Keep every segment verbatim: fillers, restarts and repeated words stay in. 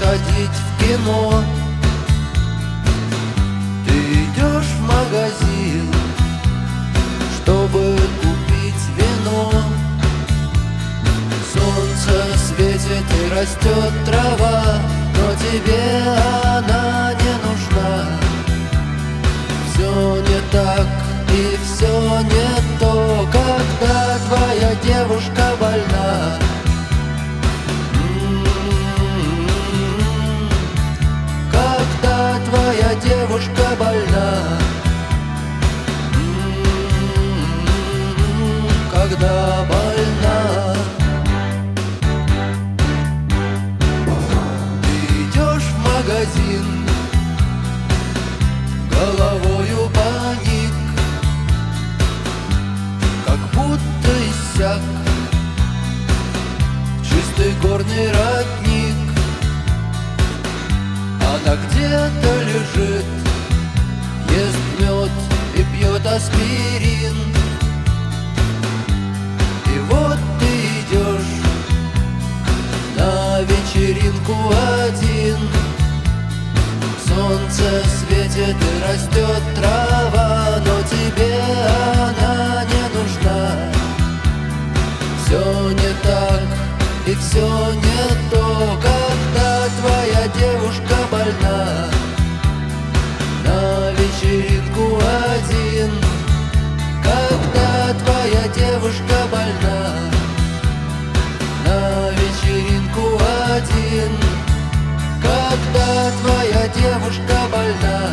сходить в кино. Ты идешь в магазин, чтобы купить вино. Солнце светит и растет трава, но тебе она не нужна. Все не так и все не то, когда твоя девушка больна. Когда твоя девушка больна. Когда больна. Ты идешь в магазин, головою паник, как будто иссяк чистый горный родник. Она где-то лежит, ест мед и пьет аспирин. И вот ты идешь на вечеринку один. Солнце светит и растет трава, но тебе она не нужна. Все не так и все не то, когда твоя девушка больна. На вечеринку один. Когда твоя девушка больна. На вечеринку один. Когда твоя девушка больна.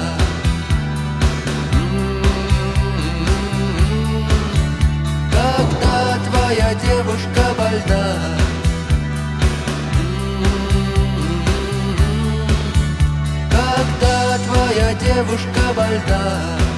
Когда твоя девушка больна. Когда твоя девушка больна.